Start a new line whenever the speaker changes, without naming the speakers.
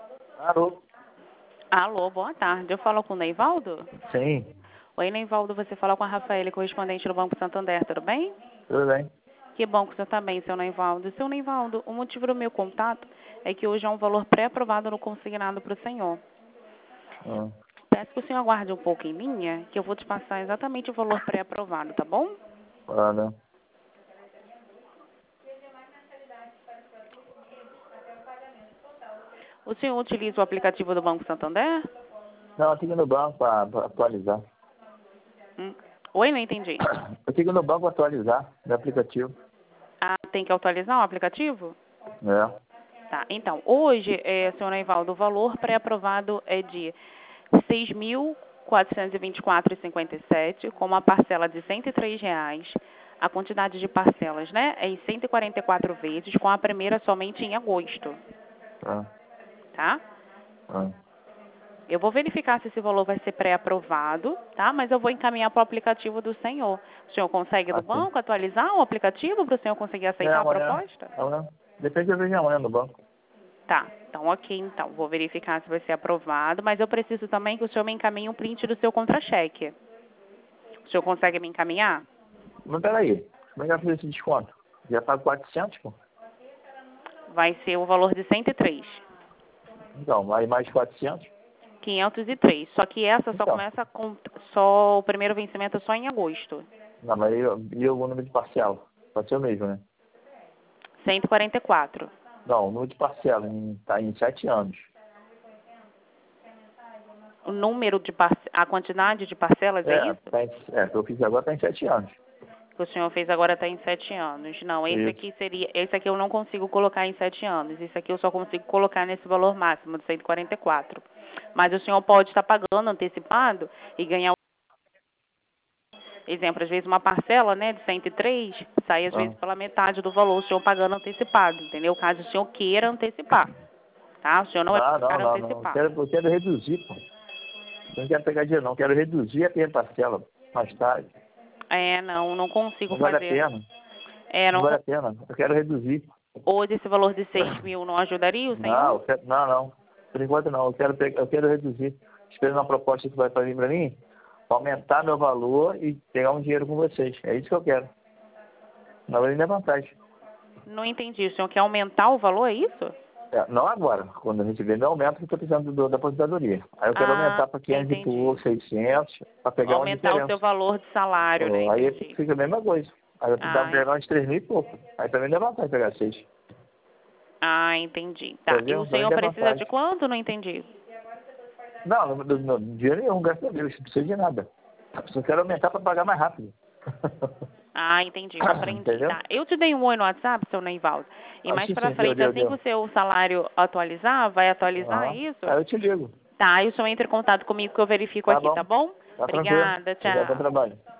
Alô?
Alô, boa tarde. Eu falo com o Neivaldo?
Sim,
Oi, Neivaldo, você fala com a Rafaela, correspondente do Banco Santander, tudo bem?
tudo bem.
Que bom que você está bem, seu Neivaldo. Seu Neivaldo, o motivo do meu contato é que hoje é um valor pré-aprovado no consignado para o senhor.
Ah,
Peço que o senhor aguarde um pouco em linha, que eu vou te passar exatamente o valor pré-aprovado, tá bom?
né?
O senhor utiliza o aplicativo do Banco Santander?
Não, eu tenho que ir no banco para atualizar.
Oi, não entendi.
Eu tenho que ir no banco atualizar no aplicativo.
Ah, tem que atualizar o aplicativo?
É.
Tá, então, hoje, senhor Neivaldo, o valor pré-aprovado é de R$ 6.424,57, com uma parcela de R$ 103 reais. A quantidade de parcelas, né, é em 144 vezes, com a primeira somente em agosto,
Ah,
tá?
ah.
Eu vou verificar se esse valor vai ser pré-aprovado, tá? Mas eu vou encaminhar para o aplicativo do senhor. O senhor consegue do
Sim.
banco atualizar o aplicativo para o senhor conseguir
É,
aceitar a
amanhã.
proposta?
Amanhã. Depende, eu vejo amanhã no banco.
Tá, então ok, então. Vou verificar se vai ser aprovado, mas eu preciso também que o senhor me encaminhe um print do seu contra-cheque. O senhor consegue me encaminhar?
Mas peraí, como é que vai fazer esse desconto? Já pago 400, pô?
Vai ser o valor de 103.
Então, aí mais 400?
503. Só que essa só
Então,
começa só o primeiro vencimento é só em agosto.
não, mas e o número de parcela? Pode ser o mesmo, né?
144.
Não, o número de parcela tá em 7 anos.
O número de a quantidade de parcelas é
É,
isso?
que eu fiz agora tá em 7 anos.
Que o senhor fez agora está em 7 anos. Não,
Isso.
esse aqui eu não consigo colocar em 7 anos. Esse aqui eu só consigo colocar nesse valor máximo de 144. Mas o senhor pode estar pagando antecipado e ganhar, exemplo, às vezes uma parcela, né, de 103, sai às
Ah.
vezes pela metade do valor, o senhor pagando antecipado, entendeu? Caso o senhor queira antecipar, tá? O senhor não é
Não, não,
para
não, não.
antecipar.
Eu quero reduzir, pô. Eu não quero pegar dinheiro, não. Eu quero reduzir a minha parcela mais tarde.
Não consigo
Não vale a
fazer.
pena. Não
Não,
vale a pena. Eu quero reduzir.
hoje esse valor de 6 mil não ajudaria o
Não,
senhor?
não, não. Por enquanto não. Eu quero reduzir. Esperando uma proposta que vai vir para mim, aumentar meu valor e pegar um dinheiro com vocês. É isso que eu quero. Não vai nem vantagem.
Não entendi. O senhor quer aumentar o valor, é isso?
É, não agora. Quando a gente vê, meu aumento, eu estou precisando da aposentadoria. Aí eu quero aumentar para 500 e
Entendi.
pouco, 600, para pegar uma
Aumentar o
diferença.
seu valor de salário, né?
Aí
Entendi.
fica a mesma coisa. Aí eu precisava
Ah, en-
pegar uns 3 mil e pouco. Aí também dá vantagem pegar 6.
entendi. Tá. E
Entendeu?
o
Também
senhor
dá
precisa de
vantagem.
quanto? Não entendi.
Não, dinheiro nenhum, graças a Deus. Não precisa de nada. Eu só quero aumentar para pagar mais rápido.
Entendi, compreendi.
Entendeu?
Tá. Eu te dei um oi no WhatsApp, seu Neivaldo. E mais
Sim,
pra
sim, deu,
frente,
deu,
assim que
deu.
o seu salário atualizar, vai atualizar
Aham.
isso?
Aí eu te ligo.
Tá, aí o senhor entra em contato comigo que eu verifico
Tá
aqui, tá
bom?
bom?
Tá tranquilo.
Obrigada,
Obrigado, bom
tchau.
trabalho.